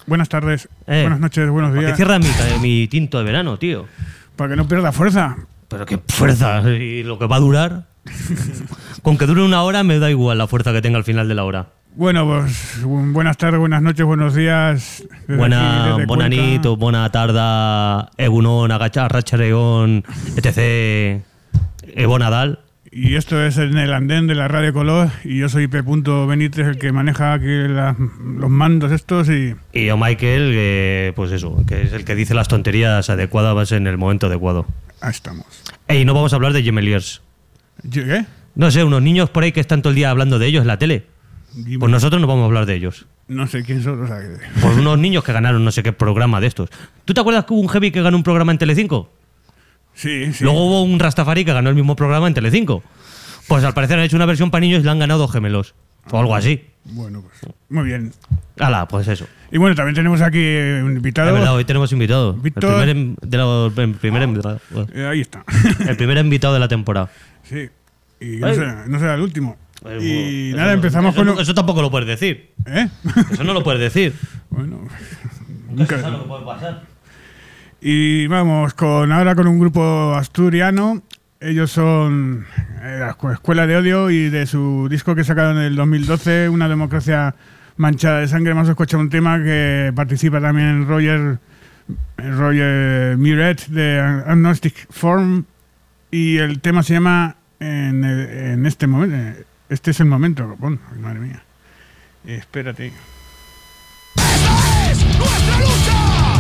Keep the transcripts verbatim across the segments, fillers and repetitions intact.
buenas tardes, Eh, buenas noches, buenos ¿Para días. qué cierras mi, mi tinto de verano, tío? Para que no pierda fuerza. Pero qué fuerza, y lo que va a durar. Con que dure una hora me da igual la fuerza que tenga al final de la hora. Bueno, pues bu- buenas tardes, buenas noches, buenos días. desde Buena, aquí, desde bona Cuenca. nit o bona tarda, egunon, agacha, arratsaldeon, etcétera. Evo Nadal. Y esto es en el andén de la Radio Color y yo soy P. Benítez, el que maneja aquí la- los mandos estos y... Y yo, Michael, que, pues eso, que es el que dice las tonterías adecuadas en el momento adecuado. Ahí estamos. Ey, no vamos a hablar de Gemeliers. ¿Qué? No sé, unos niños por ahí que están todo el día hablando de ellos en la tele. Dime. Pues nosotros no vamos a hablar de ellos. No sé quién son, o sea, que... Por unos niños que ganaron no sé qué programa de estos. ¿Tú te acuerdas que hubo un heavy que ganó un programa en Telecinco? Sí, sí. Luego hubo un Rastafari que ganó el mismo programa en Telecinco. Pues al parecer han hecho una versión para niños y le han ganado dos gemelos. O algo así. Bueno, pues muy bien. Hala, pues eso. Y bueno, también tenemos aquí un invitado. Es verdad, hoy tenemos invitado. El Víctor. primer, em- de la- el primer invitado. Eh, ahí está. El primer invitado de la temporada. Sí. Y no Ay. será, no será el último. Eh, Y eso nada, no- empezamos eso, con... no- un- Eso tampoco lo puedes decir. ¿Eh? Eso no lo puedes decir. Bueno, Nunca se sabe nunca... lo que puede pasar. Y vamos con ahora con un grupo asturiano. Ellos son eh, la Escu- Escuela de Odio y de su disco que sacaron en el dos mil doce, Una democracia manchada de sangre. Vamos a escuchar un tema que participa también Roger, Roger Muret de Agnostic Form y el tema se llama En, el- en este momento. Este es el momento. Bueno, ay, madre mía. Espérate. ¡Esta es nuestra lucha!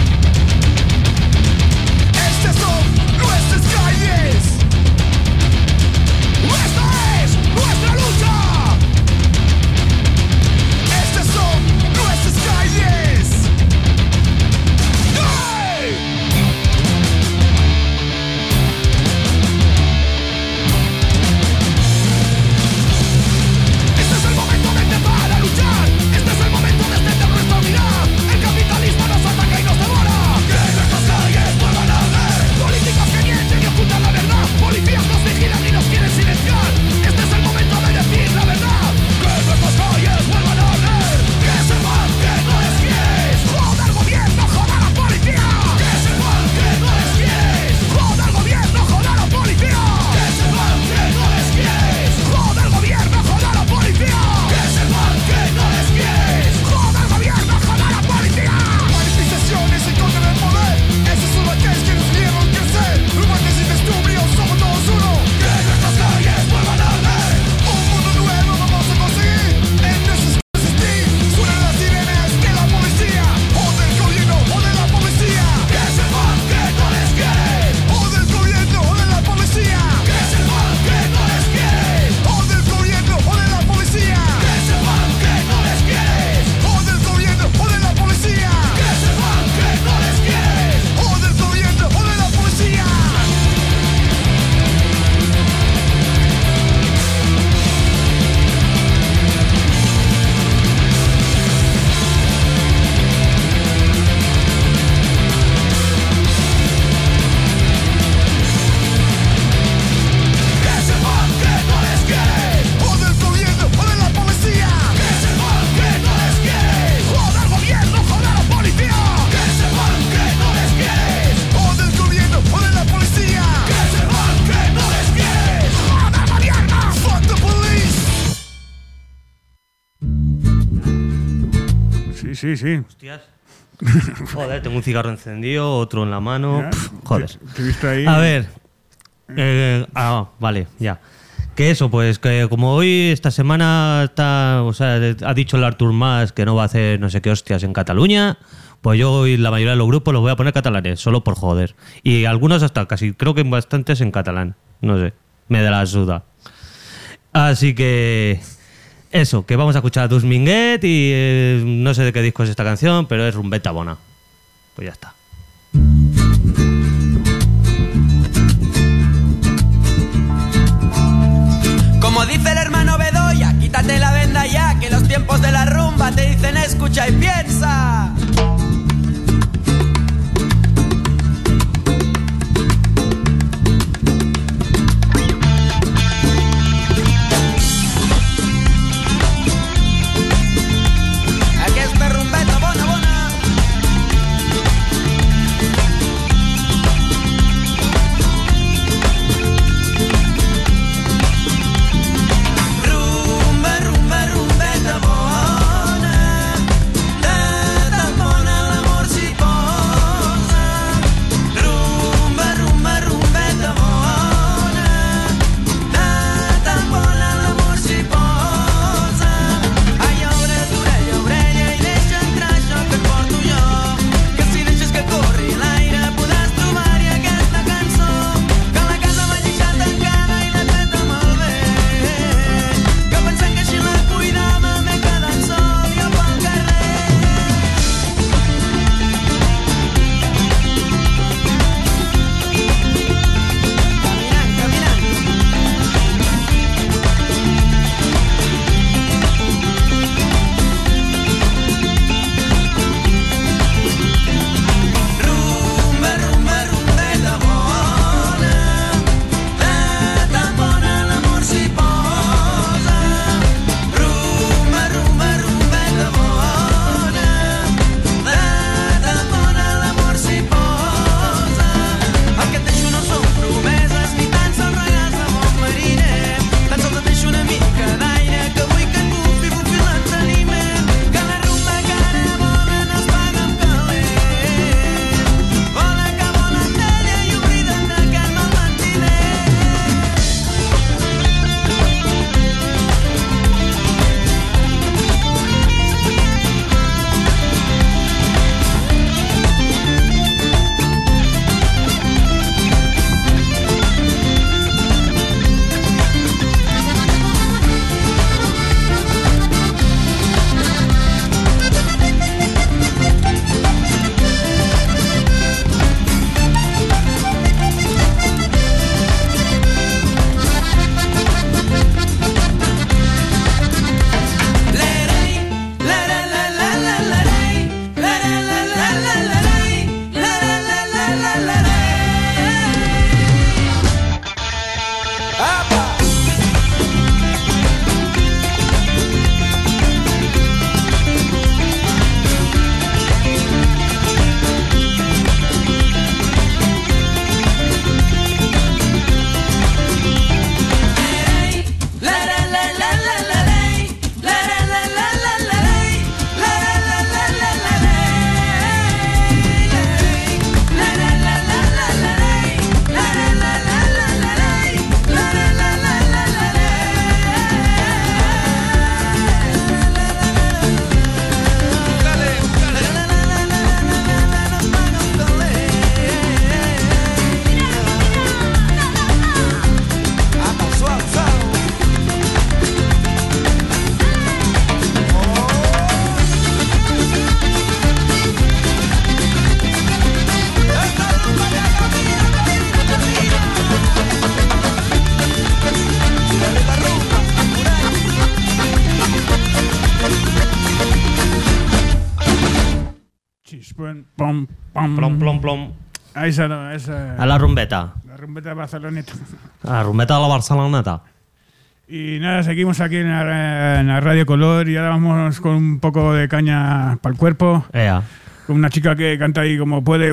Estas son nuestras calles. ¡Esta es nuestra lucha! Estas son nuestras calles. ¡Ay! Este es el momento de empezar a luchar. Este es el momento de extender nuestra unidad. El capitalismo nos ataca y nos devora. Que nuestras calles vuelvan a arder. Políticos que mienten y ocultan la verdad. Policías nos vigilan y nos quieren silenciar. Este es el momento de decir la verdad. Que nuestras calles vuelvan a arder. Que sepan que no es quién. Joda al gobierno, joda a la policía. Que sepan que no es quién. Joda al gobierno, joda a la policía. Que sepan que no es quién. Joda al gobierno, joda a la policía. Que sepan que no es quién. Joda al gobierno, joda a la policía. Manifestaciones en contra del poder. Esos son aquellos que nos vieron crecer. Lugares sin disturbios, somos todos uno. Que nuestras calles vuelvan a arder. Un mundo nuevo vamos a conseguir. En nuestras existir. Suenan las sirenas de la policía. O del gobierno o de la policía. Que sepan que no es quién. O del gobierno o de la policía. Que sepan que no es quién. O del gobierno o de la policía. Que sepan que no es quién. O del gobierno o de la policía. Que sepan que no es quién. O del gobierno o de la policía. Que sepan que no es quién. O del gobierno o de la policía. Que sepan que no es quién. Joda al gobierno, joda a la policía. Que sepan que no es quién. O del gobierno o de la policía. Que sepan que no es quién. Joda al gobierno. Fuck the police. Sí, sí, sí. Hostias. Joder, tengo un cigarro encendido, otro en la mano. Ya, Pff, joder. Te, te he visto ahí. A ver. Eh, ah, vale, ya. Que eso, pues que como hoy, esta semana, está, o sea, ha dicho el Artur Mas que no va a hacer no sé qué hostias en Cataluña, pues yo hoy la mayoría de los grupos los voy a poner catalanes, solo por joder. Y algunos hasta casi, creo que bastantes en catalán. No sé, me da la suda. Así que... Eso, que vamos a escuchar a Dus Minguet y eh, no sé de qué disco es esta canción, pero es Rumbeta Bona. Pues ya está. Como dice el hermano Bedoya, quítate la venda ya, que los tiempos de la rumba te dicen escucha y piensa. Aquí está Rumbeta Bona Bona. pam. Plom, plom, plom. A esa, no, esa. A la rumbeta. La rumbeta de Barceloneta. A la rumbeta de la Barceloneta. Y nada, seguimos aquí en la, en la Radio Color y ahora vamos con un poco de caña para el cuerpo. Ea. Con una chica que canta ahí como puede.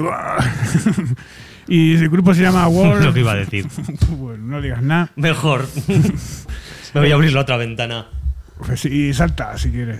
Y el grupo se llama War. Lo que iba a decir. Bueno, no digas nada. Mejor. Me voy a abrir la otra ventana. Pues, y salta si quieres.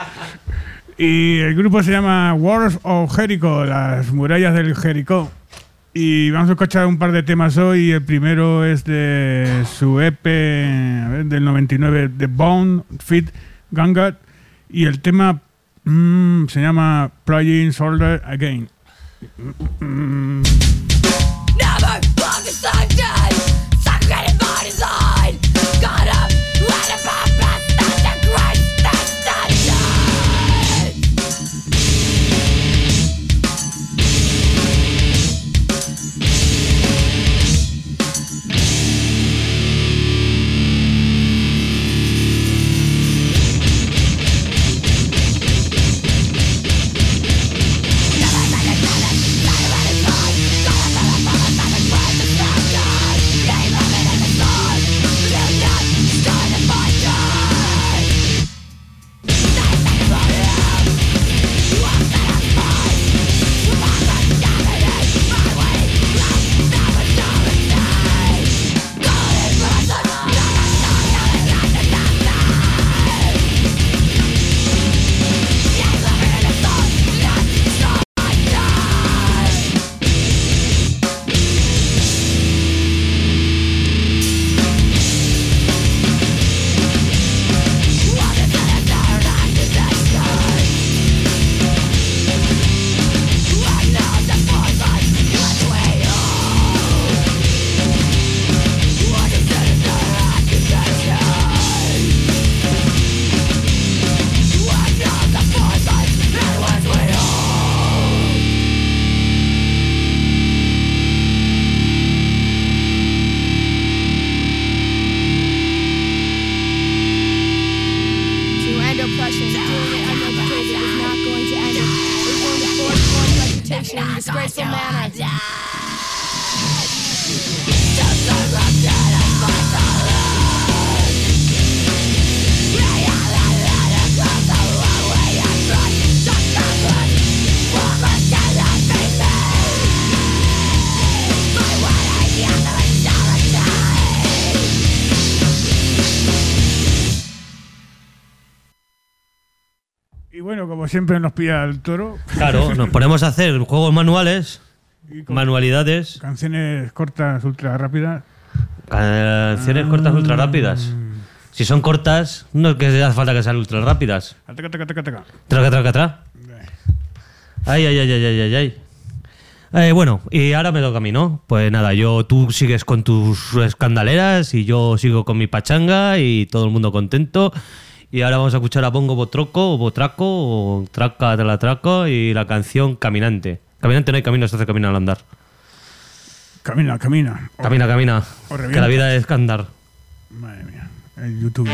Y el grupo se llama Walls of Jericho, las murallas del Jericó. Y vamos a escuchar un par de temas hoy. El primero es de su E P a ver, del noventa y nueve, The Bone Fit Gangat. Y el tema mmm, se llama Playing Soldier Again. Mm. Never walk aside dead, suffocated by design. Got up, let it purpose, that's the great destination. Y bueno, como siempre nos pilla el toro. Claro, nos ponemos a hacer juegos manuales, Y con manualidades, canciones cortas, ultra rápidas. canciones cortas ultra rápidas. Si son cortas, no es que hace falta que sean ultra rápidas. Ataca, ataca, ataca, ataca. Traca, traca, tra. Ay, ay, ay, ay, ay, ay, ay. Eh, bueno, y ahora me toca a mí, ¿no? Pues nada, yo, tú sigues con tus escandaleras y yo sigo con mi pachanga y todo el mundo contento. Y ahora vamos a escuchar a Bongo Botroco, o Botraco, o Traca de la Traco y la canción Caminante. Caminante no hay camino, se hace camino al andar. Camina, camina. O- Camina, camina, o que revienta. la vida es andar. Madre mía, el YouTube.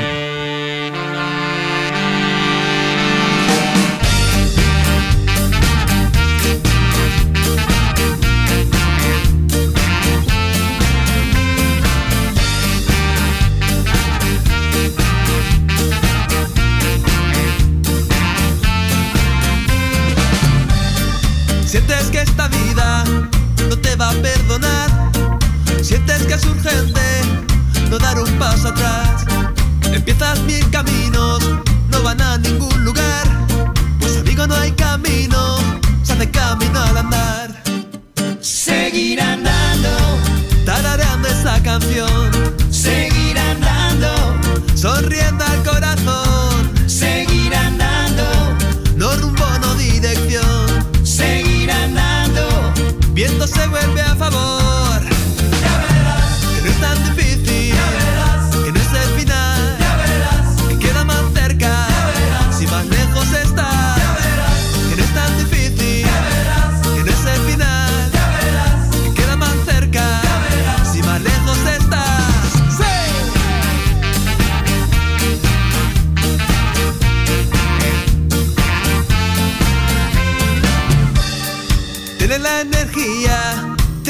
Sientes que esta vida no te va a perdonar. Sientes que es urgente no dar un paso atrás. Empiezas mil caminos, no van a ningún lugar. Pues amigo, no hay camino, se hace camino al andar. Seguir andando, Tarareando esa canción, seguir andando, sonriendo al corazón. seguir andando, No rumbo, no dirección. seguir andando. Viento se vuelve a favor. Ya verás, Que no es tan difícil, ya verás, que no es el final, ya verás, que queda más cerca, verás. si más lejos está. ya verás, Que no es tan difícil, ya verás, que no es el final, ya verás, que queda más cerca, verás. si más lejos está.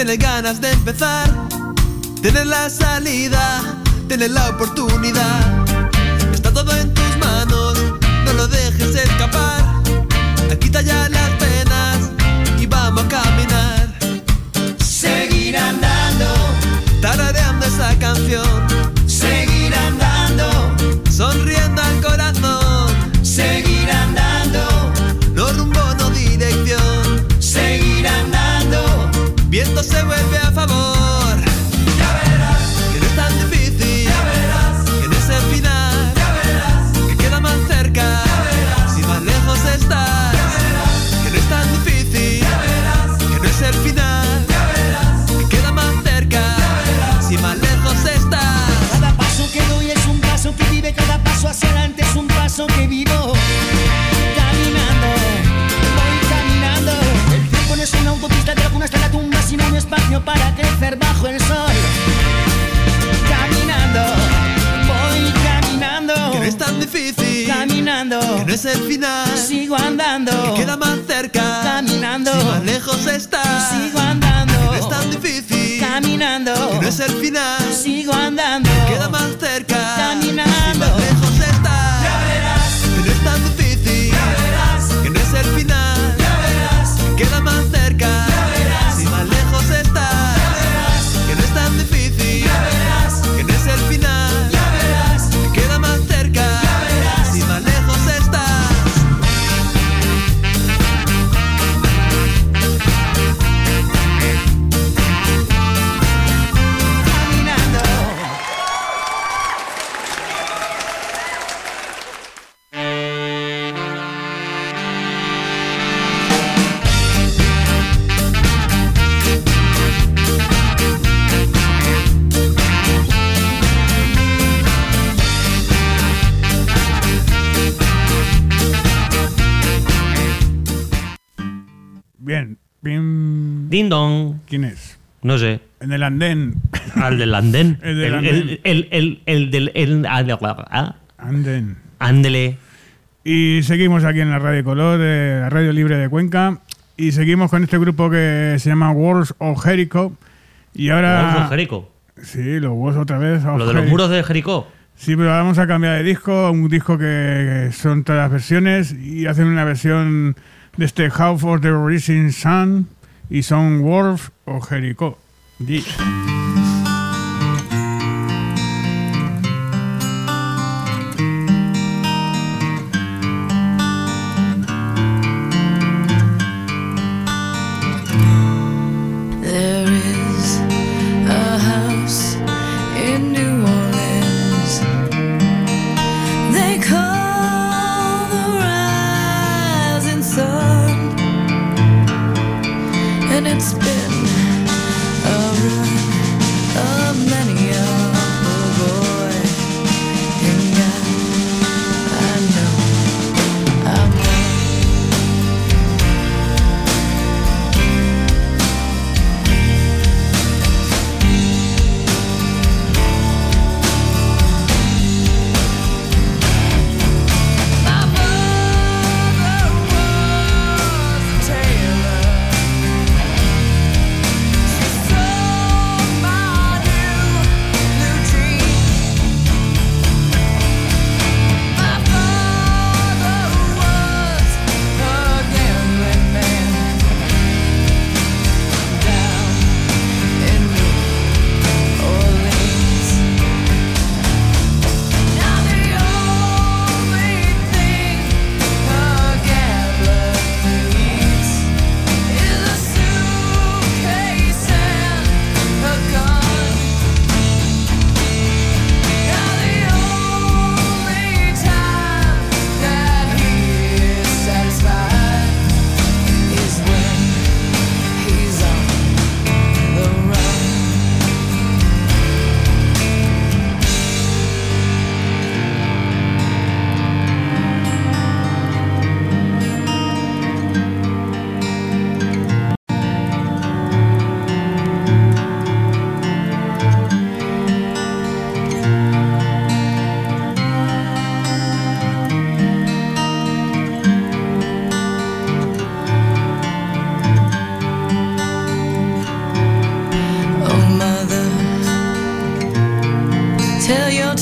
tienes ganas de empezar, tienes la salida, tienes la oportunidad. Está todo en tus manos, no lo dejes escapar. Quita ya las penas y vamos a caminar. Seguir andando, Tarareando esa canción, seguir andando, sonriendo al corazón. seguir andando, No rumbo, no dirección. seguir andando. Viento se vuelve a favor. Ya verás, Que no es tan difícil, ya verás, que no es el final, ya verás, que queda más cerca, verás. si más lejos estás. Que no es tan difícil, ya verás, que no es el final, ya verás, que queda más cerca, si más lejos estás. Cada paso que doy es un paso que vive, cada paso hacia adelante es un paso que vivo. Caminando, voy caminando. El tiempo no es una autopista de la cuna hasta la tumba, sino un espacio para crecer bajo el sol. Caminando, voy caminando. Que no es tan difícil, Caminando, que no es el final, sigo andando. que queda más cerca, Caminando, si más lejos estás. sigo andando. Que no es tan difícil, Caminando, que no es el final, sigo andando. queda más cerca, Caminando. si más lejos estás. ya verás, Que no es tan difícil, ya verás, que no es el final, ya verás, queda más cerca, verás. si más lejos estás. Que no es tan difícil, ya verás, que no es el final, ya verás, queda más cerca, si más lejos estás. Caminando. Bien, bien. Ding dong. ¿Quién es? No sé. En el andén. Al del andén. El del el, andén. el, el, el, el del. El, ah, Andén. ándele. Y seguimos aquí en la Radio Color, de la Radio Libre de Cuenca. Y seguimos con este grupo que se llama Walls of Jericho. Y ahora. Walls of Jericho. Sí, los Walls otra vez. of Lo de los Jericho. muros de Jericó. Sí, pero vamos a cambiar de disco, un disco que son todas las versiones y hacen una versión de este House of the Rising Sun y son Wolf o Jericho. Yeah. There is a house in New Orleans they call the Rising Sun, and it's been a run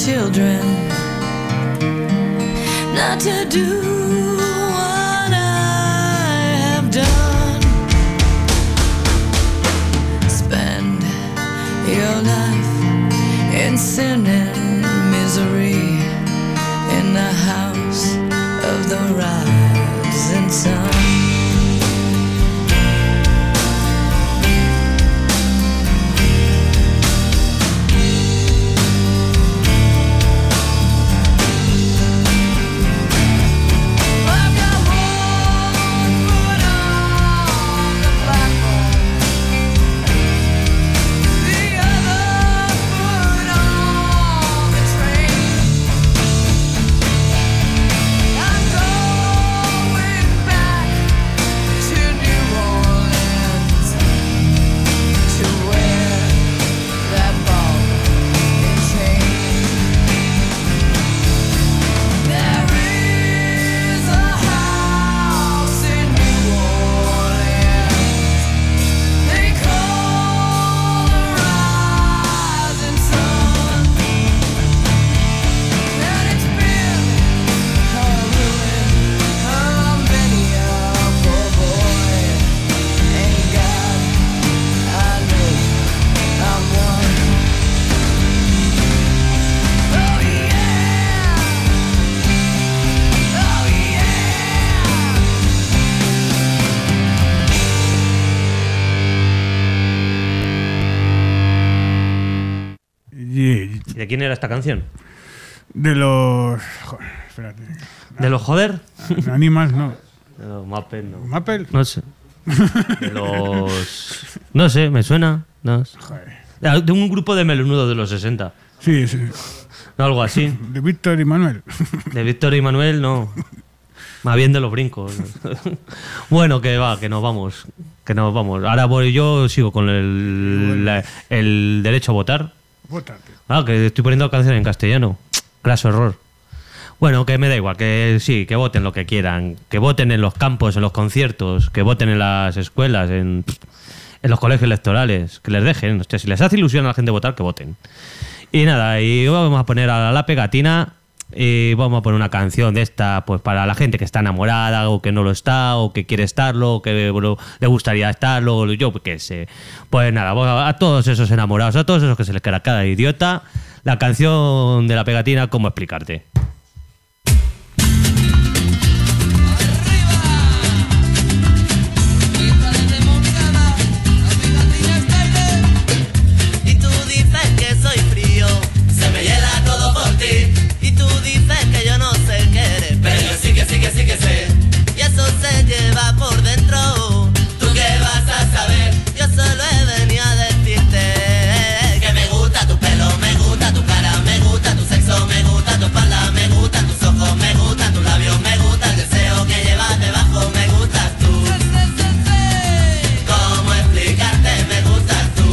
children not to do what I have done. Spend your life in sin and misery in the house of the rising sun. ¿De quién era esta canción? De los... Joder, espérate. ¿De los joder? Animals, no. De los Muppets, no. ¿Mappel? No sé. De los... No sé, me suena. No sé. Joder. De un grupo de melonudos de los sesenta. Sí, sí. No, algo así. De Víctor y Manuel. De Víctor y Manuel, no. Más bien de los brincos. Bueno, que va, que nos vamos. Que nos vamos. Ahora voy, yo sigo con el, la- el derecho a votar. Vótate. Ah, que estoy poniendo canciones en castellano. Craso error. Bueno, que me da igual, que sí, que voten lo que quieran. Que voten en los campos, en los conciertos, que voten en las escuelas, en, en los colegios electorales. Que les dejen. Hostia, si les hace ilusión a la gente votar, que voten. Y nada, y vamos a poner a la pegatina y vamos a poner una canción de esta pues para la gente que está enamorada o que no lo está o que quiere estarlo o que bueno, le gustaría estarlo o yo qué sé. Pues nada, a, a todos esos enamorados, a todos esos que se les queda cada idiota, la canción de la pegatina, ¿cómo explicarte? Y tú dices que soy frío, se me hiela todo por ti. Y tú dices que yo no sé qué eres, pero yo sí que sí que sí que sé. Y eso se lleva por dentro. ¿Tú qué vas a saber? Yo solo he venido a decirte que me gusta tu pelo, me gusta tu cara, me gusta tu sexo, me gusta tu espalda, me gustan tus ojos, me gustan tus labios, me gusta el deseo que llevas debajo, me gustas tú. ¿Cómo explicarte? Me gustas tú.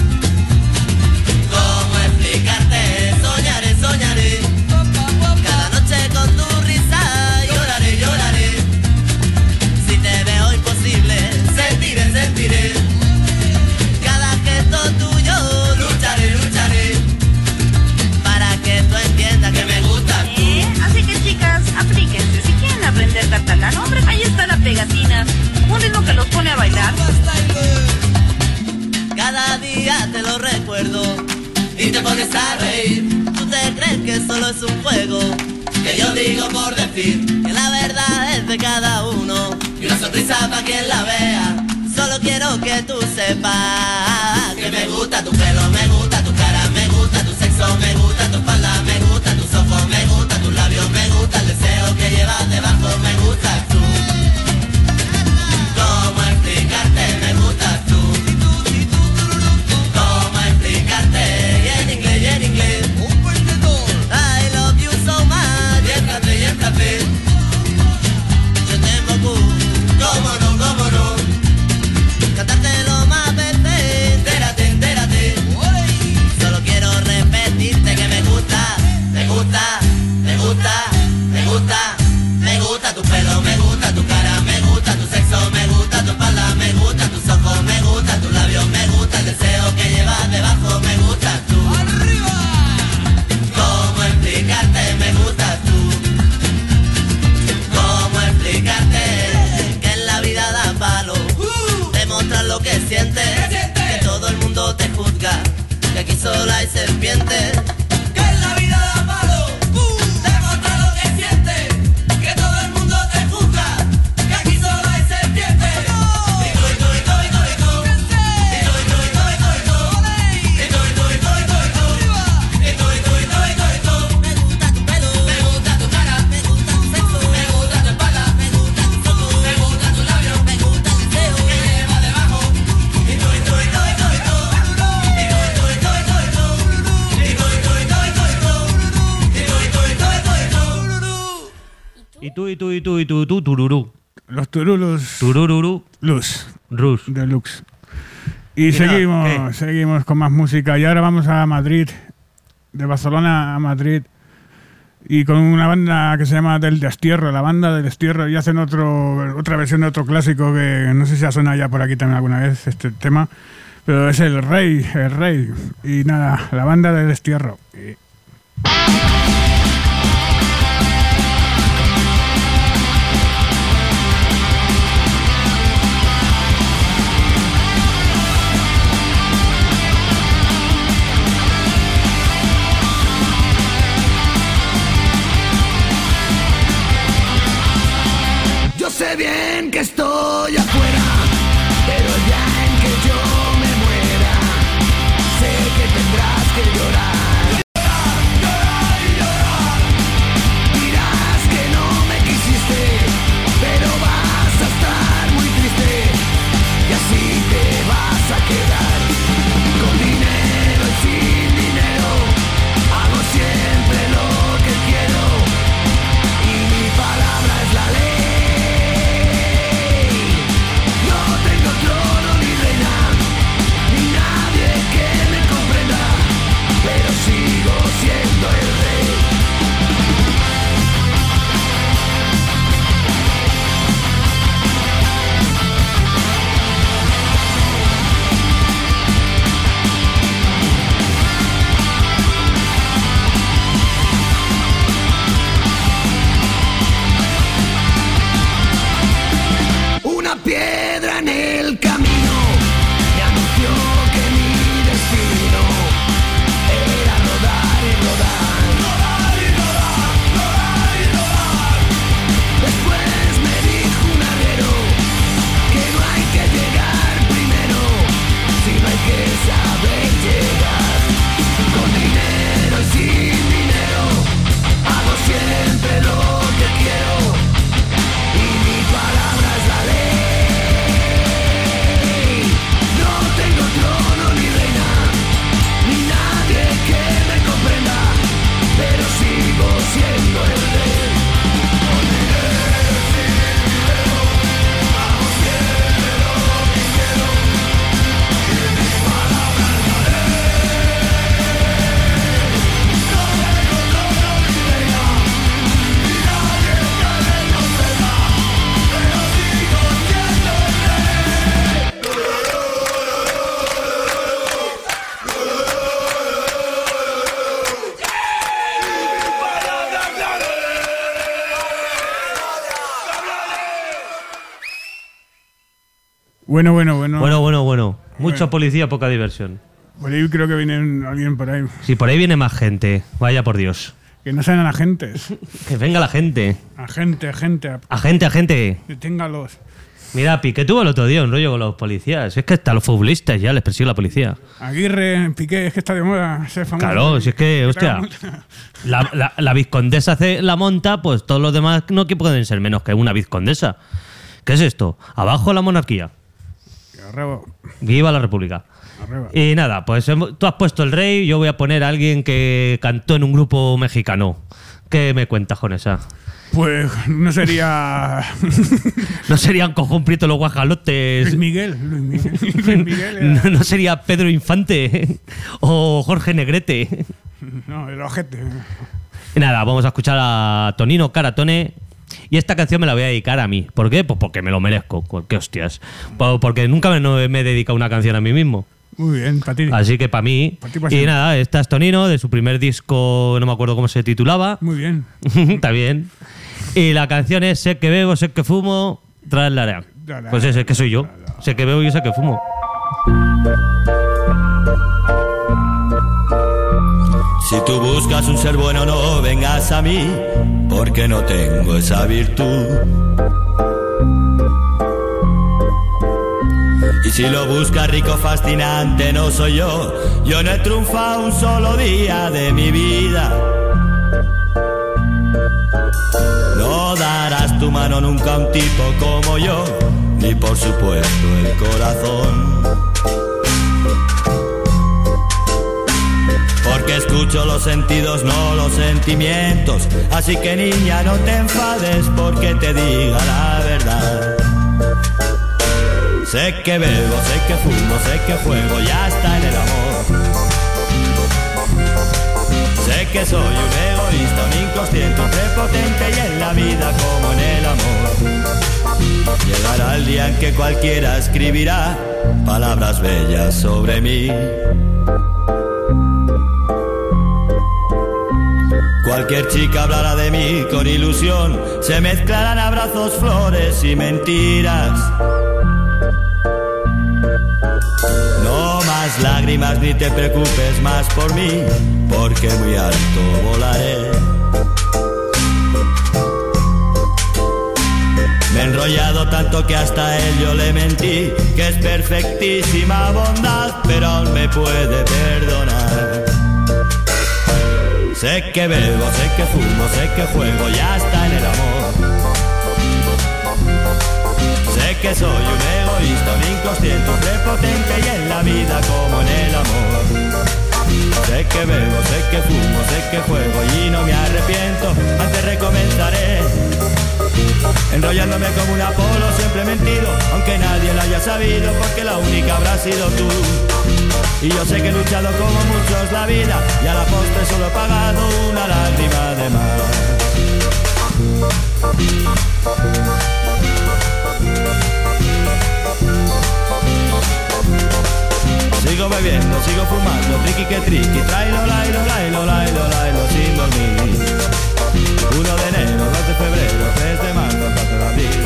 ¿Cómo explicarte? Soñaré, soñaré. Cada noche con tu risa lloraré, lloraré. Si te veo imposible, sentiré, sentiré. Cada gesto tuyo lucharé, lucharé. Para que tú entiendas que me gustas tú. ¿Eh? Así que chicas, aplíquense. Si quieren aprender catalán, hombre, ahí está la pegatina. Un ritmo que los pone a bailar. Cada día te lo recuerdo y te pones a reír. Tú te crees que solo es un juego que yo digo por decir, que la verdad es de cada uno y una sonrisa para quien la vea. Solo quiero que tú sepas que me gusta tu pelo, me gusta tu cara, me gusta tu sexo, me gusta tu espalda, me gustan tus ojos, me gustan tus labios, me gusta el deseo que llevas debajo, me gustas tú. ¿Cómo explicarte? Me gustas tú. ¿Cómo explicarte? Y en inglés, y en inglés. I love you so much. Y entrate, y entrate. Yo tengo cu. ¿Cómo no, cómo no? Cantarte lo más veces. Entérate, Y tú, y tú, y tú, y tú, tú, tururú. Los turulus. Turururu. Luz. Rus. Deluxe. Y, Y nada, seguimos, ¿qué? seguimos con más música. Y ahora vamos a Madrid. De Barcelona a Madrid. Y con una banda que se llama Del Destierro, la banda del Destierro, y hacen otro, otra versión de otro clásico que no sé si ha sonado ya por aquí también alguna vez este tema, pero es El Rey, El Rey. Y nada, la banda del Destierro. Y... Sé bien que estoy afuera, pero el día en que yo me muera, sé que tendrás que llorar. Llorar y llorar. Dirás que no me quisiste, pero vas a estar muy triste, y así te vas a quedar. Con dinero y sin dinero, hago siempre lo que quiero, y mi palabra es la ley. Siendo el rey. Una piedra en el camino me anunció que mi destino era rodar y rodar, rodar y rodar, rodar y rodar. Después me dijo un arriero que no hay que llegar primero, sino hay que saber llegar. Con dinero y sin dinero, hago siempre lo que quiero, y mi palabra es la ley. No tengo trono ni reina, ni nadie que me comprenda, pero sigo siendo el rey. Con dinero y sin dinero, hago siempre lo que quiero, y mi palabra es la ley. No tengo trono ni reina, ni nadie que me comprenda, pero sigo siendo el Bueno, bueno, bueno. Bueno, bueno, bueno. Mucha Bueno. policía, poca diversión. Por ahí creo que viene alguien por ahí. Si por ahí viene más gente, vaya por Dios. Que no sean agentes. Que venga la gente. Agente, agente. Agente, agente. Deténgalos. Mira, Piqué tuvo el otro día un rollo con los policías. Es que hasta los futbolistas ya les persigue la policía. Aguirre, Piqué, es que está de moda ser famoso. Claro, si es que, hostia, la, la, la vizcondesa hace la monta, pues todos los demás no que pueden ser menos que una vizcondesa. ¿Qué es esto? Abajo la monarquía. Arriba, Viva la república. arriba. Y nada, pues hemo- tú has puesto el rey, yo voy a poner a alguien que cantó en un grupo mexicano. ¿Qué me cuentas con esa? Pues no sería ¿No serían Cojón Prieto los guajalotes? Luis Miguel. Luis Miguel, Luis Miguel era- ¿No, no sería Pedro Infante? ¿O Jorge Negrete? No, el ojete. Y nada, vamos a escuchar a Tonino Caratone. Y esta canción me la voy a dedicar a mí. ¿Por qué? Pues porque me lo merezco. ¿Qué hostias? Pues porque nunca me, no me he dedicado una canción a mí mismo. Muy bien, para ti. Así que para mí. Pa' ti, pa' Y siempre. nada, esta es Tonino, de su primer disco, no me acuerdo cómo se titulaba. Muy bien. Está bien. Y la canción es Sé que bebo, sé que fumo, tras la área. Pues ese que soy yo. Sé que bebo y sé que fumo. Si tú buscas un ser bueno, no vengas a mí, porque no tengo esa virtud. Y si lo buscas rico, fascinante, no soy yo. Yo no he triunfado un solo día de mi vida. No darás tu mano nunca a un tipo como yo, ni por supuesto el corazón. Porque escucho los sentidos, no los sentimientos. Así que niña, no te enfades porque te diga la verdad. Sé que bebo, sé que fumo, sé que juego ya está en el amor. Sé que soy un egoísta, un inconsciente, un prepotente y en la vida como en el amor. Llegará el día en que cualquiera escribirá palabras bellas sobre mí. Cualquier chica hablará de mí con ilusión, se mezclarán abrazos, flores y mentiras. No más lágrimas ni te preocupes más por mí, porque muy alto volaré. Me he enrollado tanto que hasta él yo le mentí, que es perfectísima bondad, pero aún me puede perdonar. Sé que bebo, sé que fumo, sé que juego ya está en el amor. Sé que soy un egoísta, un inconsciente, un prepotente y en la vida como en el amor. Sé que bebo, sé que fumo, sé que juego y no me arrepiento, antes recomenzaré. Enrollándome como un Apolo, siempre mentido, aunque nadie lo haya sabido, porque la única habrá sido tú. Y yo sé que he luchado como muchos la vida, y a la postre solo he pagado una lágrima de más. Sigo bebiendo, sigo fumando, triqui que triqui, trailo, lailo, lailo, lailo, lailo, sin dormir. uno de enero, dos de febrero, tres de marzo, cuatro de abril.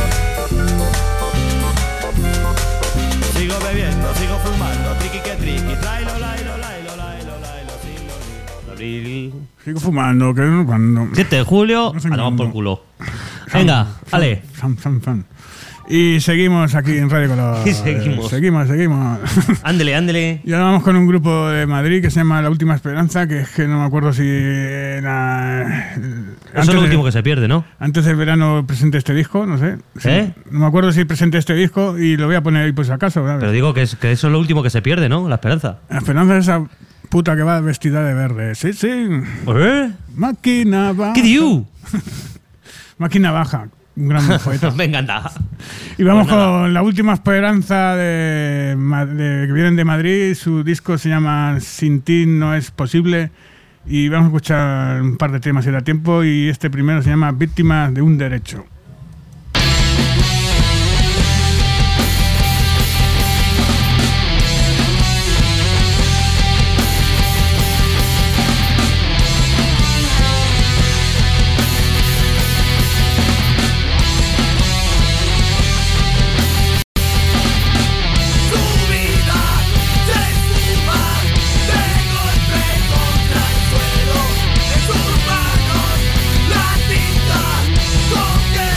Sigo bebiendo, sigo fumando, triqui que triqui, trailo, lailo, lailo, lailo, lailo, sin dormir. Abril. Sigo fumando, que no cuando. siete de julio, No sé a tomar cuándo. por culo. Venga, vale. Fan, fan, fan. Y seguimos aquí en Radio Color. Y seguimos. Seguimos, seguimos. Ándele, ándele. Y ahora vamos con un grupo de Madrid que se llama La Última Esperanza, que es que no me acuerdo si era... Eso es lo último que se pierde, ¿no? Antes del verano presenté este disco, no sé. Sí. ¿Eh? No me acuerdo si presenté este disco y lo voy a poner ahí por si acaso. ¿sabes? Pero digo que, es, que eso es lo último que se pierde, ¿no? La esperanza. La Esperanza es esa puta que va vestida de verde. Sí, sí. ¿Eh? Máquina baja. ¿Qué diu? Máquina baja. Un gran poeta. Venga, anda. Y vamos Pues nada. con La Última Esperanza de, Ma- de- que vienen de Madrid. Su disco se llama Sin ti no es posible. Y vamos a escuchar un par de temas si da tiempo. Y este primero se llama Víctima de un derecho. Tu vida se esfuma de golpe contra el suelo. En sus manos la tinta con que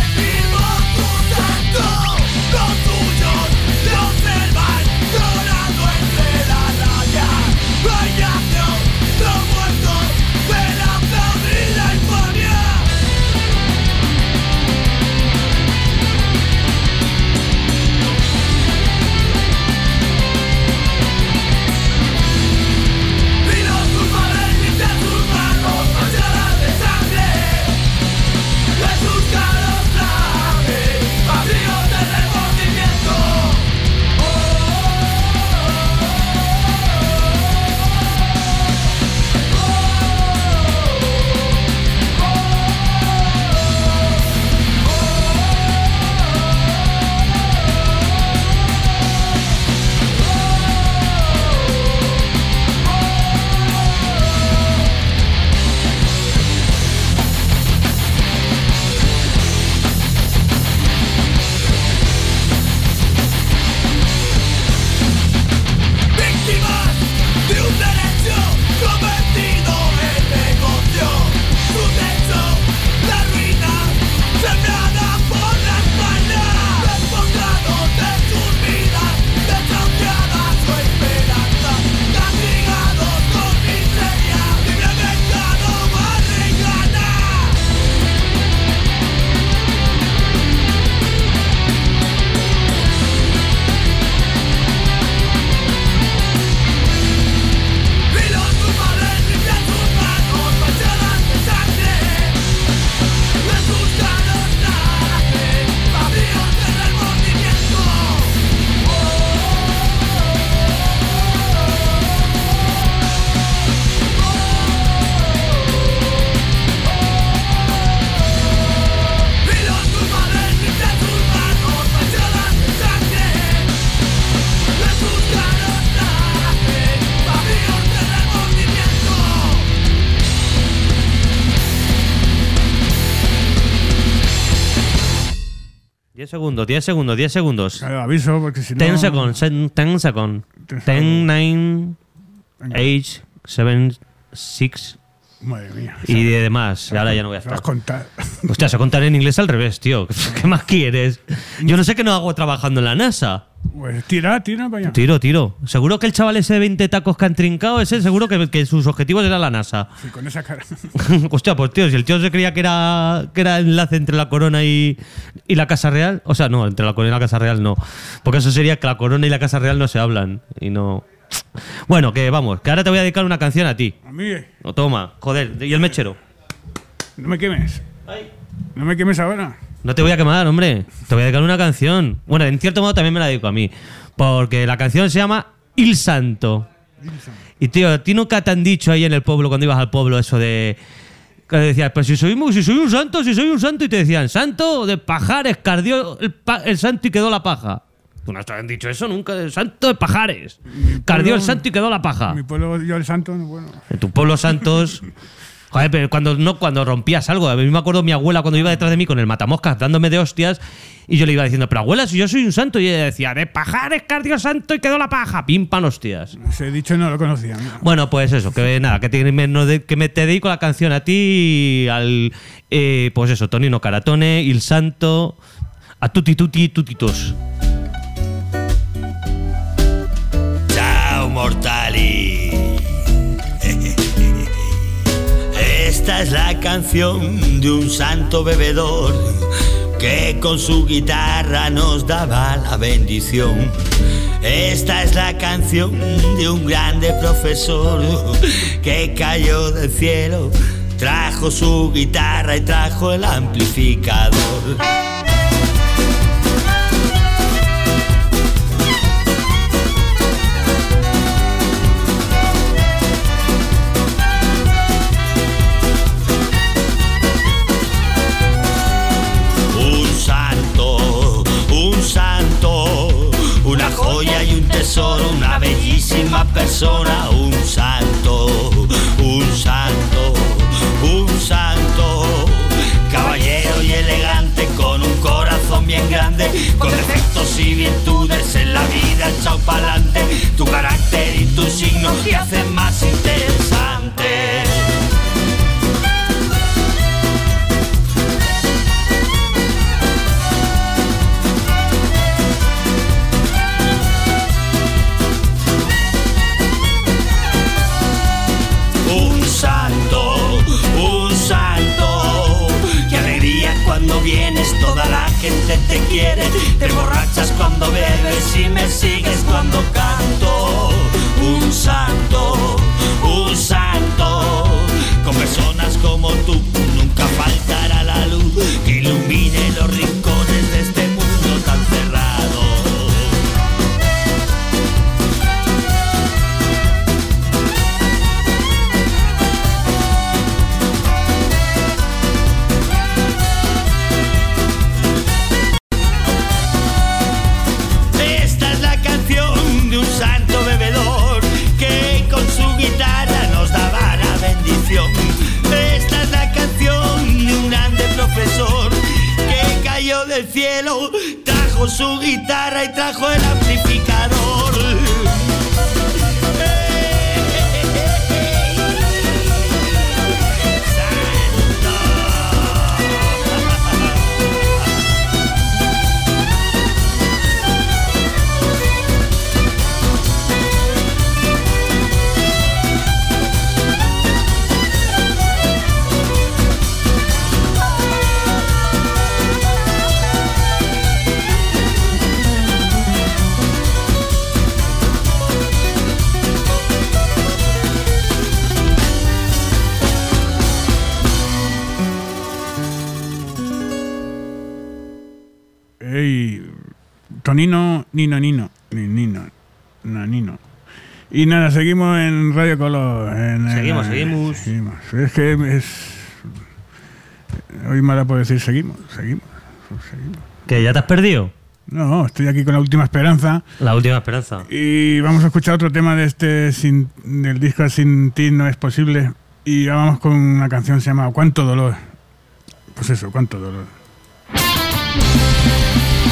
diez segundos, diez segundos, diez segundos. Claro, aviso, porque si no... ten seconds, ten seconds. ten, nueve, ocho, siete, seis... Madre mía. Y de demás. Ahora ya no voy a Se vas estar. a contar. Hostia, se contar en inglés al revés, tío. ¿Qué más quieres? Yo no sé qué no hago trabajando en la NASA. Pues tira, tira para allá. Tiro, tiro. Seguro que el chaval ese de veinte tacos que han trincado, ese seguro que, que sus objetivos eran la NASA. Sí, con esa cara. Hostia, pues tío, si el tío se creía que era que era enlace entre la corona y, y la Casa Real. O sea, no, entre la corona y la Casa Real no. Porque eso sería que la corona y la Casa Real no se hablan. Y no... Bueno, que vamos, que ahora te voy a dedicar una canción a ti. A mí. O toma, joder, y el mechero. No me quemes. No me quemes ahora. No te voy a quemar, hombre. Te voy a dedicar una canción. Bueno, en cierto modo también me la dedico a mí. Porque la canción se llama Il Santo. Y tío, ¿a ti nunca te han dicho ahí en el pueblo, cuando ibas al pueblo, eso de... Que decías, pues si soy, si soy un santo, si soy un santo, y te decían, santo de pajares, cardió el, pa el santo y quedó la paja. Tú no te han dicho eso nunca, el santo de pajares. Cardió el santo y quedó la paja. En mi pueblo, yo el santo, bueno. En tu pueblo santos... Joder, pero cuando, no, cuando rompías algo. A mí me acuerdo mi abuela cuando iba detrás de mí con el matamoscas dándome de hostias y yo le iba diciendo, pero abuela, si yo soy un santo. Y ella decía, de pajares, cardio santo y quedó la paja. Pim, pan, hostias. Ese dicho no lo conocía. Mira. Bueno, pues eso, que nada, que, te, me, no de, que me te dedico la canción a ti y al... Eh, pues eso, Tonino Caratone, Il Santo, a tutti tutti tutitos. Ciao, mortali. Esta es la canción de un santo bebedor que con su guitarra nos daba la bendición. Esta es la canción de un grande profesor que cayó del cielo, trajo su guitarra y trajo el amplificador. Una joya y un tesoro, una bellísima persona, un santo, un santo, un santo, caballero y elegante, con un corazón bien grande, con defectos y virtudes en la vida, echao pa'lante, tu carácter y tu signo te hacen más interesante. Cuando vienes toda la gente te quiere, te emborrachas cuando bebes y me sigues cuando canto. Un santo, un santo, con personas como tú nunca faltará la luz que ilumine los rincones de este mundo tan cerrado. Esta es la canción de un grande profesor que cayó del cielo, trajo su guitarra y trajo el amplificador. Tonino, Nino, Nino, Nino, Nino. Y nada, seguimos en Radio Color. En, seguimos, en, seguimos. seguimos. Es que es... Hoy me da por decir seguimos, seguimos, seguimos. ¿Que ya te has perdido? No, estoy aquí con La Última Esperanza. La Última Esperanza. Y vamos a escuchar otro tema de este sin, del disco Sin ti no es posible. Y ya vamos con una canción que se llama Cuánto dolor. Pues eso, Cuánto dolor.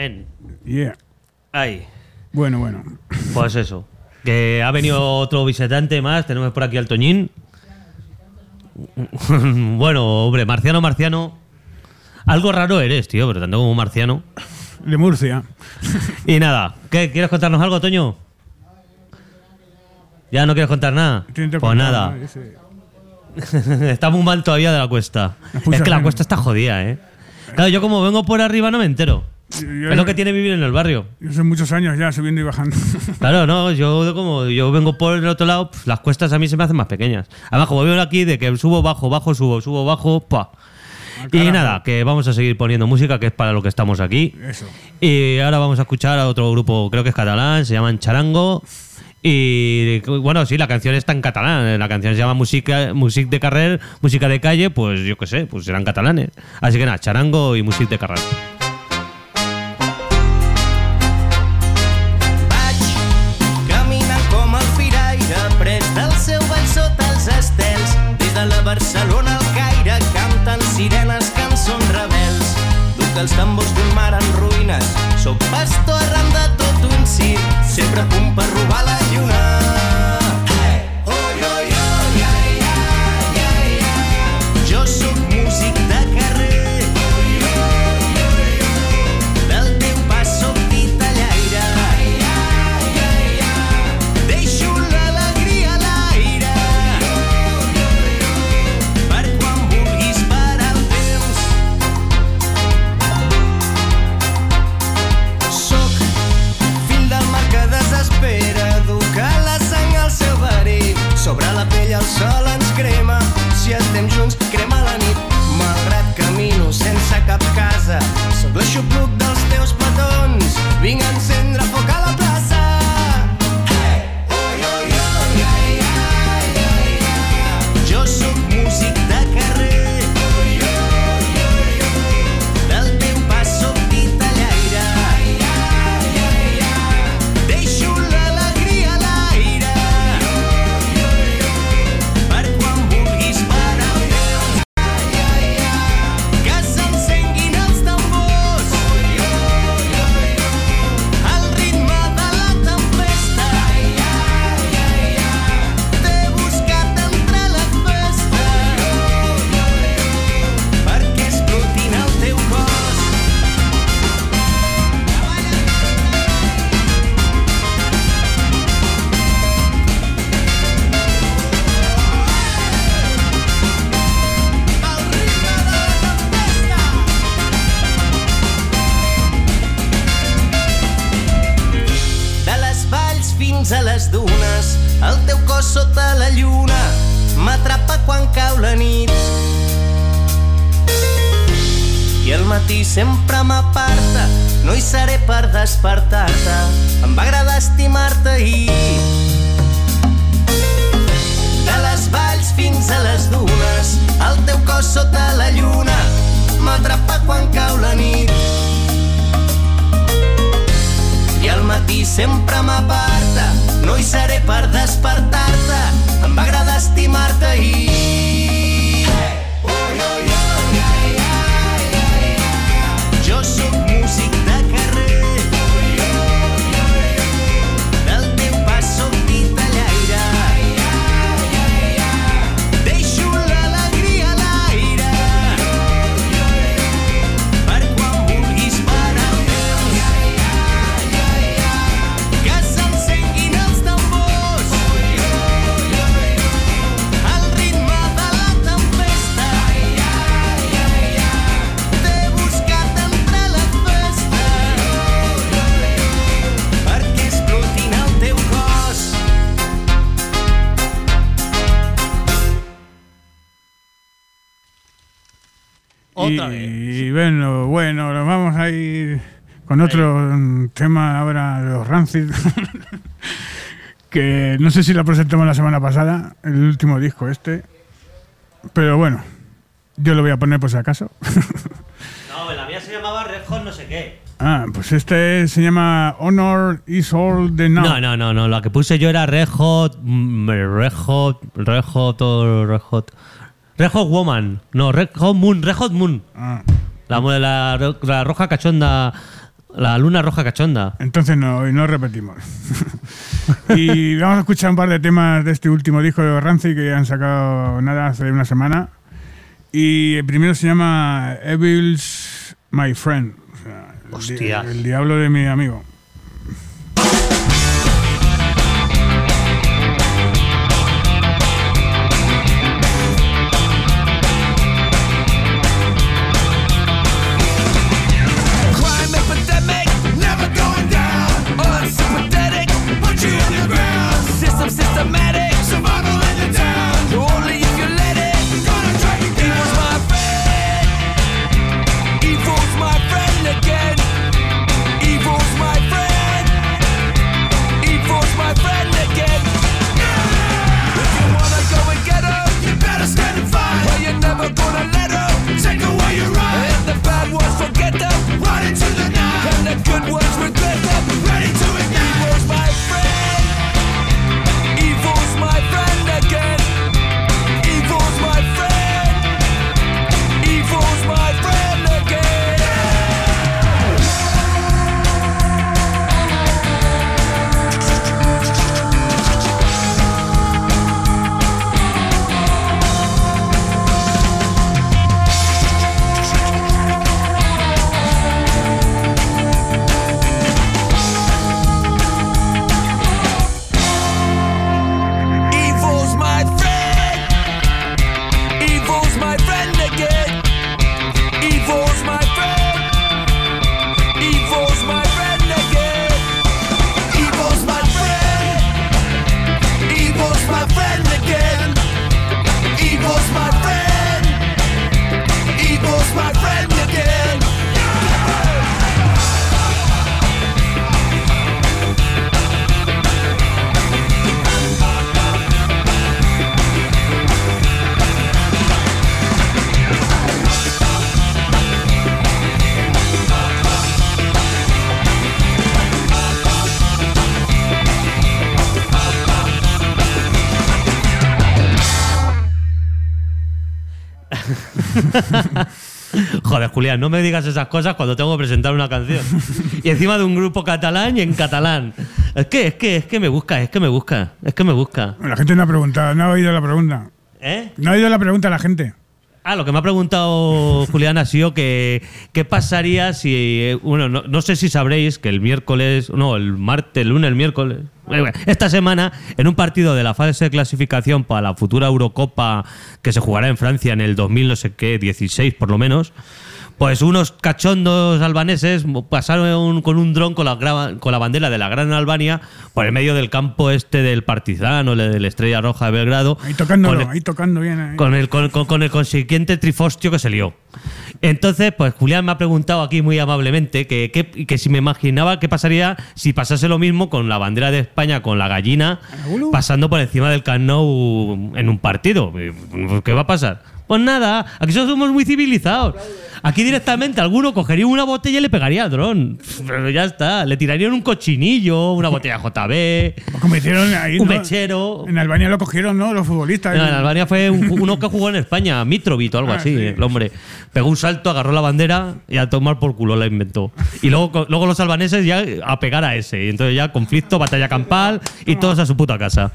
Amén. Yeah. Ay. Bueno, bueno. Pues eso. Que ha venido otro visitante más. Tenemos por aquí al Toñín. Bueno, hombre, marciano, marciano. Algo raro eres, tío, pero tanto como marciano. De Murcia. Y nada, ¿qué? ¿Quieres contarnos algo, Toño? ¿Ya no quieres contar nada? Pues nada. Está muy mal todavía de la cuesta. Es que la cuesta está jodida, ¿eh? Claro, yo como vengo por arriba no me entero. Yo, es lo que tiene vivir en el barrio. Yo soy muchos años ya subiendo y bajando. Claro, no, yo como yo vengo por el otro lado, las cuestas a mí se me hacen más pequeñas. Además, como veo aquí de que subo, bajo, bajo, subo, subo, bajo, ¡pua! Y nada, que vamos a seguir poniendo música, que es para lo que estamos aquí. Eso. Y ahora vamos a escuchar a otro grupo, creo que es catalán, se llaman Charango. Y bueno, sí, la canción está en catalán. La canción se llama Música, Music de Carrer, Música de Calle, pues yo qué sé, pues serán catalanes. Así que nada, Charango y Music de Carrer. De la Barcelona al Caire canten sirenes, cançons rebels. Duc els tambors d'un mar en ruïnes. Soc pastor arran de tot un circ, sempre a punt per robar la lluna. Oi, oi, oi, ai, ai, ai, ai. Jo soc músic de carrer. Oi, oi, oi, oi. Del teu pas soc titellaire. Ai, ai, ai, ai. Deixo l'alegria a l'aire. Sobre la pell el sol ens crema, si estem junts crema la nit. Malgrat camino sense cap casa, sóc l'aixopluc dels teus petons, vinc a encendre foc a la plaça. Oi, oi, oi, ai, ai, ai, ai. Jo sóc músic de carrer. Oi, oi, oi, oi. Del teu pas soc titellaire. Ai, ai, ai, ai. Deixo l'alegria a l'aire. A les dunes, el teu cos sota la lluna m'atrapa quan cau la nit i el matí sempre m'aparta, no hi seré per despertar-te, em va agradar estimar-te ahir. De les valls fins a les dunes, el teu cos sota la lluna m'atrapa quan cau la nit i al matí sempre m'aparta, no hi seré per despertar-te, em va agradar estimar-te ahir. Oi, oi, oi, ai, ai, ai, ai. Jo sóc músic de carrer. Oi, oi, oi, oi. Del teu pas soc titellaire. Ai, ai, ai, ai. Deixo l'alegria a l'aire. Oi, oi, oi. Per quan vulguis parar el temps. Ai, ai, ai, ai. Que s'encenguin els tambors. Oi, oi, oi, oi. Al ritme de la tempesta. Ai, ai, ai, ai. T'he buscat entre la festa. Oi, oi, oi. Perquè explotin el teu cos. Otra y, vez. Y bueno, bueno, nos vamos a ir con otro mm, tema ahora de los Rancid. Que no sé si la presentamos la semana pasada, el último disco este. Pero bueno, yo lo voy a poner por si acaso. No, la mía se llamaba Red Hot no sé qué. Ah, pues este se llama Honor is All the Now. No, no, no, no. La que puse yo era Red Hot, mm, Red Hot, Red Hot, o Red Hot, Red Hot Woman. No, Red Hot Moon, Red Hot Moon. Ah. La, la, la roja cachonda La luna roja cachonda. Entonces no, no repetimos. Y vamos a escuchar un par de temas de este último disco de Rancid que han sacado nada hace una semana. Y el primero se llama Evil's My Friend. O sea, el, Hostia. di- el diablo de mi amigo. Crime epidemic, never going down. Unsympathetic, put you in the ground. System systematic, survival in the town. Only if you let it, gonna track you down. Evil's my friend. Evil's my friend again. Evil's my friend. Evil's my friend again. If you wanna go and get her, you better stand and fight. Well, you're never gonna let her take away your right. And the bad ones forget them, run into the night. And the good ones regret them, ready to ignite. Evil's my friend. Evil's my friend again. Evil's my friend. Evil's my friend again. Evil's my friend. Evil's my friend again. Evil's my friend. Evil's my friend again. Evil's my friend. Evil's my friend again. Evil's my friend. Evil's my friend again. Joder, Julián, no me digas esas cosas cuando tengo que presentar una canción. Y encima de un grupo catalán y en catalán. Es que, es que, es que me busca, es que me busca, es que me busca. La gente no ha preguntado, no ha oído la pregunta. ¿Eh? No ha oído la pregunta la gente. Ah, lo que me ha preguntado Julián ha sido que qué pasaría si, eh, bueno, no, no sé si sabréis que el miércoles, no, el martes, el lunes, el miércoles, esta semana, en un partido de la fase de clasificación para la futura Eurocopa que se jugará en Francia en el dos mil no sé qué, dieciséis por lo menos, pues unos cachondos albaneses pasaron con un dron con la, grava- con la bandera de la Gran Albania por el medio del campo este del Partizan o de la Estrella Roja de Belgrado. Ahí tocándolo, con el- ahí tocando bien. Ahí. con el, con, con- con el consiguiente trifostio que se lió. Entonces, pues Julián me ha preguntado aquí muy amablemente que, que, que si me imaginaba qué pasaría si pasase lo mismo con la bandera de España, con la gallina, pasando por encima del Camp Nou en un partido. ¿Qué va a pasar? Pues nada, aquí somos muy civilizados. Aquí directamente alguno cogería una botella y le pegaría al dron. Pero ya está, le tirarían un cochinillo, una botella J B, Como hicieron ahí, un ¿no? mechero. En Albania lo cogieron, ¿no? Los futbolistas. No, en Albania fue un- uno que jugó en España, Mitrovic o algo Ah, así. sí. El hombre pegó un salto, agarró la bandera y a tomar por culo la inventó. Y luego, luego los albaneses ya a pegar a ese. Y entonces ya conflicto, batalla campal y todos a su puta casa.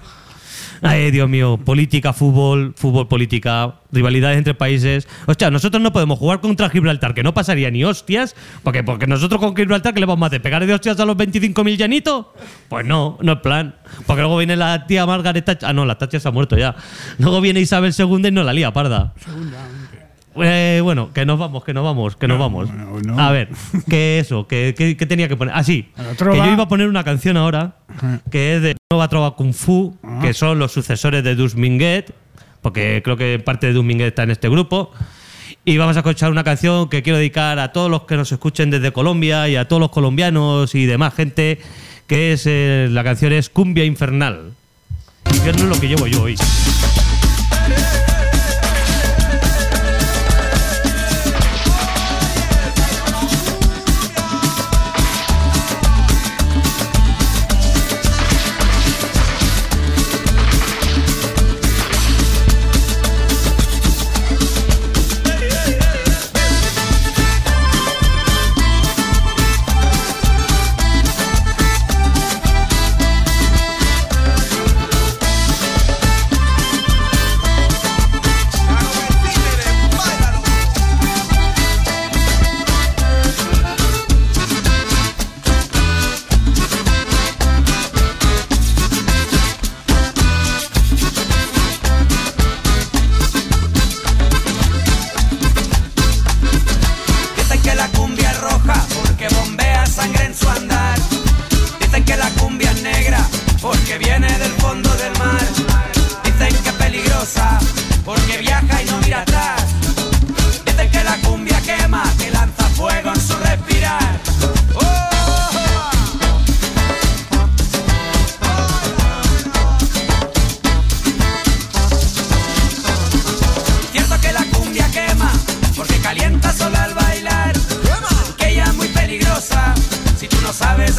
Ay, Dios mío, política, fútbol, fútbol, política, rivalidades entre países. Hostia, nosotros no podemos jugar contra Gibraltar, que no pasaría ni hostias, porque, porque nosotros con Gibraltar, ¿qué le vamos a hacer? ¿Pegar de hostias a los veinticinco mil llanitos? Pues no, no es plan. Porque luego viene la tía Margaret Thatcher. Ah, no, la Thatcher se ha muerto ya. Luego viene Isabel segunda y nos la lía, parda. Eh, bueno, que nos vamos, que nos vamos, que nos vamos. bueno, no. A ver, que eso, que, que- que tenía que poner. Ah, sí, A la que trova. yo iba a poner una canción ahora, Ajá. que es de Nova Trova Kung Fu, Ah. que son los sucesores de Dus Minguet, porque creo que parte de Dus Minguet está en este grupo. Y vamos a escuchar una canción que quiero dedicar a todos los que nos escuchen desde Colombia y a todos los colombianos y demás gente, que es eh, la canción es Cumbia Infernal. Infierno es lo que llevo yo hoy. Hey, hey, hey.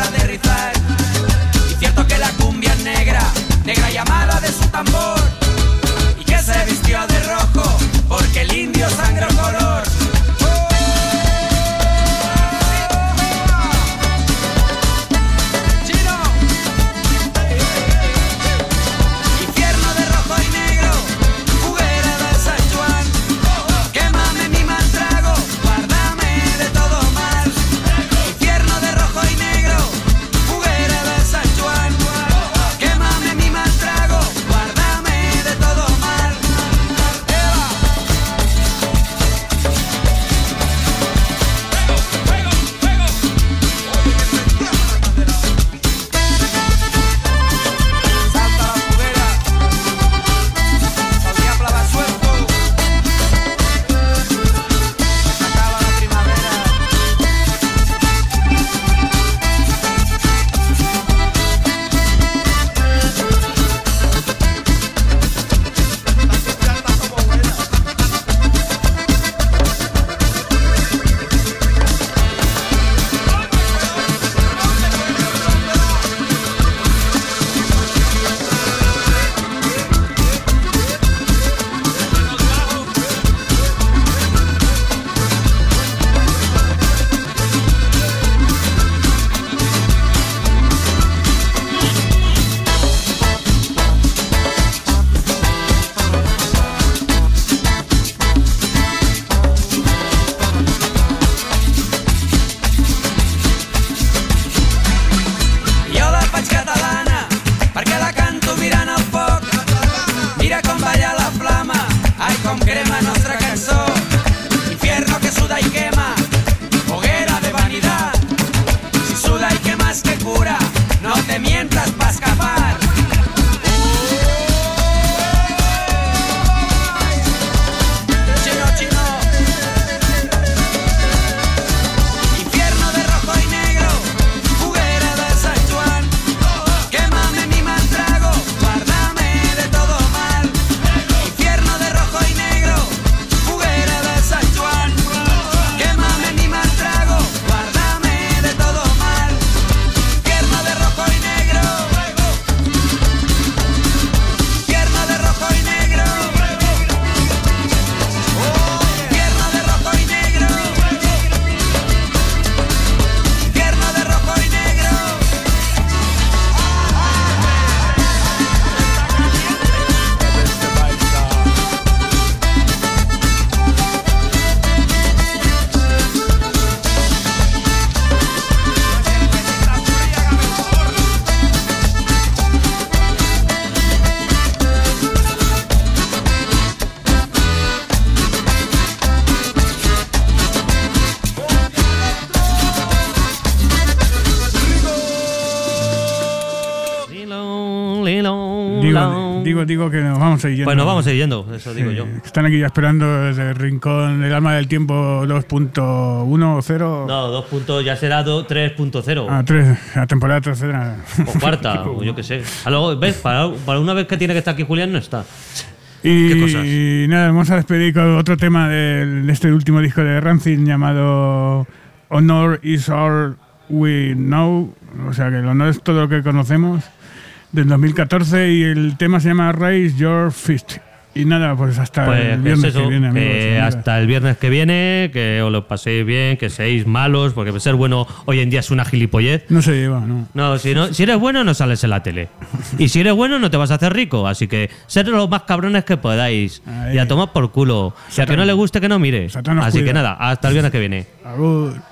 aterrizar. Y cierto que la cumbia es negra, negra llamada de su tambor, y que se vistió de rojo porque el indio sangró color. Digo, digo, digo que nos vamos a ir yendo. Pues nos vamos a ir yendo, eso digo Sí, yo. Están aquí ya esperando desde el rincón del alma del tiempo dos punto uno o cero. No, dos puntos ya será do- tres punto cero. Ah, tres, la temporada tercera. O cuarta, o yo qué sé. A luego, ¿ves? Para, para una vez que tiene que estar aquí Julián, no está. Y, ¿Qué cosas? y nada, vamos a despedir con otro tema del- de este último disco de Rancid llamado Honor is All We Know. O sea, que el honor es todo lo que conocemos, del dos mil catorce, y el tema se llama Raise Your Fist. Y nada, pues hasta Pues el que es viernes eso, que viene, amigos. que y amigas. hasta el viernes que viene, que os lo paséis bien, que seáis malos, porque ser bueno hoy en día es una gilipollez. No se lleva, ¿no? No, si, no, si eres bueno no sales en la tele. Y si eres bueno no te vas a hacer rico. Así que sed los más cabrones que podáis. Ahí. Y a tomar por culo. Si a que no le guste que no mire. Satán nos Así que cuida. nada, hasta el viernes que viene. Agur.